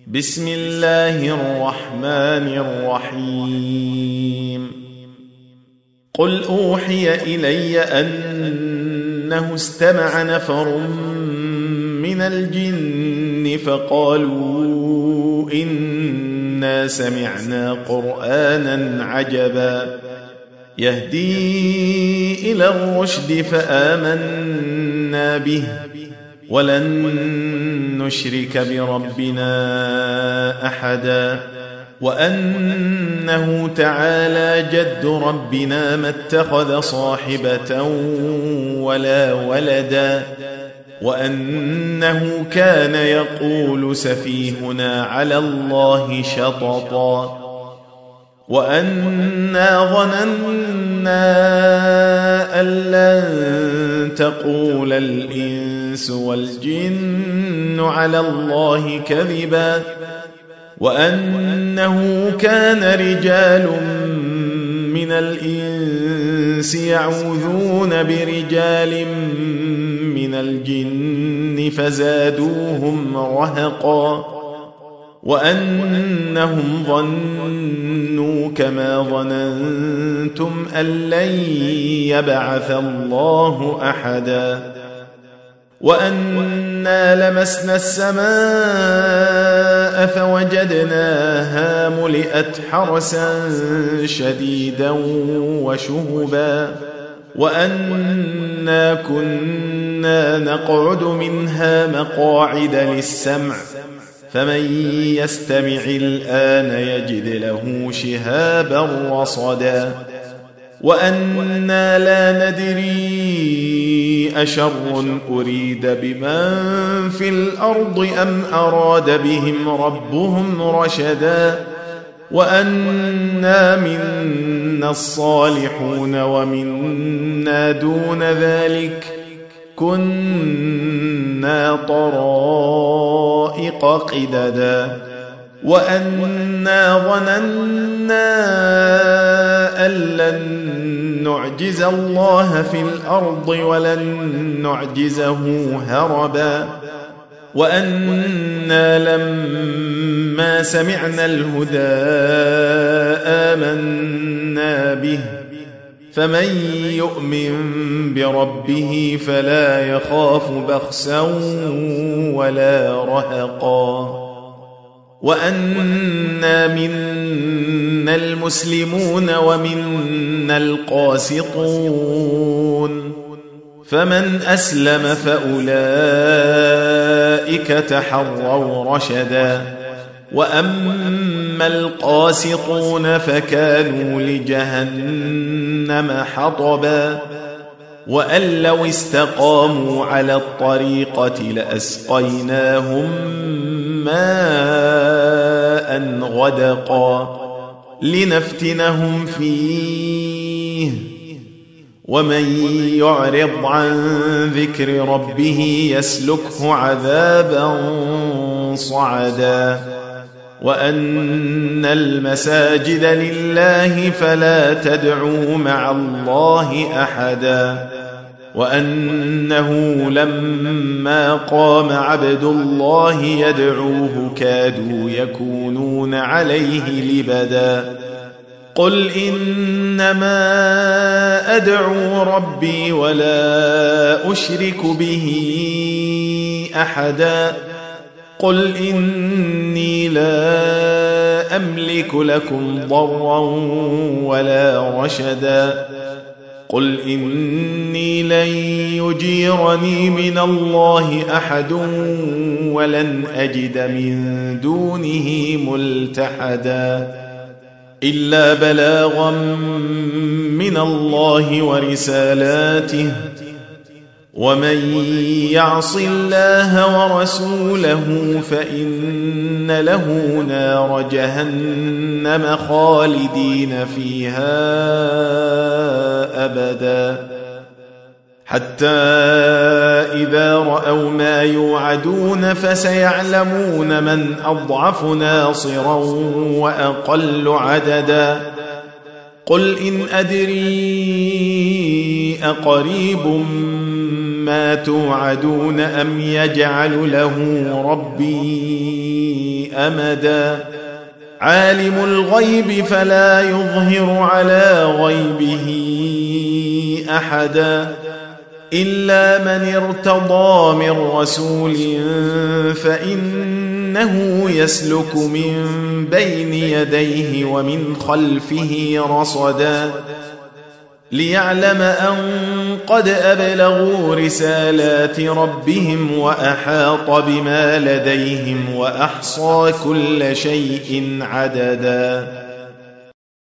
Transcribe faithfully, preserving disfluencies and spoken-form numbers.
بسم الله الرحمن الرحيم قل أوحي إلي أنه استمع نفر من الجن فقالوا إنا سمعنا قرآنا عجبا يهدي إلى الرشد فآمنا به ولن نشرك بربنا أحدا وأنه تعالى جد ربنا ما اتخذ صاحبة ولا ولدا وأنه كان يقول سفيهنا على الله شططا وأنا ظننا أن لن تقول الإنس والجن على الله كذبا وأنه كان رجال من الإنس يعوذون برجال من الجن فزادوهم رهقا وأنهم ظنوا كما ظننتم أن لن يبعث الله أحدا وأنا لمسنا السماء فوجدناها ملئت حرسا شديدا وشهبا وأنا كنا نقعد منها مقاعد للسمع فمن يستمع الآن يجد له شهابا رصدا وأنا لا ندري أشر أريد بمن في الأرض أم أراد بهم ربهم رشدا وأنا منا الصالحون ومنا دون ذلك كنا طرائق قددا وأنا ظننا أن لن نعجز الله في الأرض ولن نعجزه هربا وأنا لما سمعنا الهدى آمنا به فمن يؤمن بربه فلا يخاف بخسا ولا رهقا وأنا منا المسلمون ومنا القاسطون فمن أسلم فأولئك تحروا رشدا وأما القاسطون فكانوا لجهنم حطبا وأن لو استقاموا على الطريقة لأسقيناهم ماء غدقا لنفتنهم فيه ومن يعرض عن ذكر ربه يسلكه عذابا صعدا وأن المساجد لله فلا تدعوا مع الله أحدا وأنه لما قام عبد الله يدعوه كادوا يكونون عليه لبدا قل إنما أدعو ربي ولا أشرك به أحدا قل إني لا أملك لكم ضرا ولا رشدا قل إني لن يجيرني من الله أحد ولن أجد من دونه ملتحدا إلا بلاغا من الله ورسالاته ومن يعص الله ورسوله فإن له نار جهنم خالدين فيها أبدا حتى إذا رأوا ما يوعدون فسيعلمون من أضعف ناصرا وأقل عددا قل إن أدري أقريب ما توعدون أم يجعل له ربي أمدا عالم الغيب فلا يظهر على غيبه أحدا إلا من ارتضى من رسول فإنه يسلك من بين يديه ومن خلفه رصدا ليعلم أن قد أبلغوا رسالات ربهم وأحاط بما لديهم وأحصى كل شيء عددا